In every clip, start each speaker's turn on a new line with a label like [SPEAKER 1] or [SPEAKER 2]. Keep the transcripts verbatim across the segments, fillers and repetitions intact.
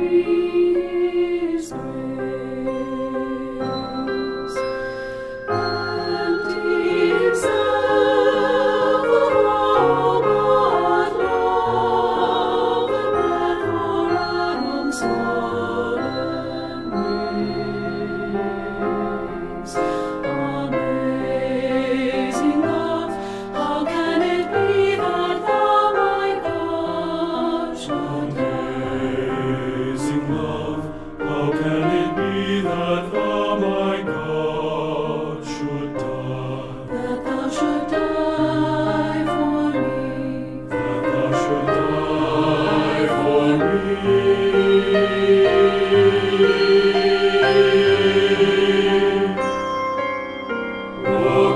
[SPEAKER 1] His grace, and Himself of all but love and bread for Adam's fallen race. Amazing love, how can it be that Thou, my God, should
[SPEAKER 2] Amazing love, how can it be that Thou, my God, should die?
[SPEAKER 1] that Thou should die for me,
[SPEAKER 2] That Thou should die for me. Oh,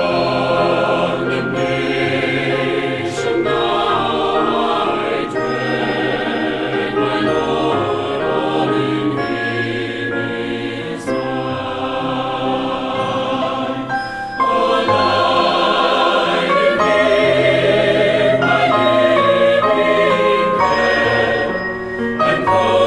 [SPEAKER 2] condemnation now I dread, my Lord, all in Him is mine. Oh, light in Him, my living head, and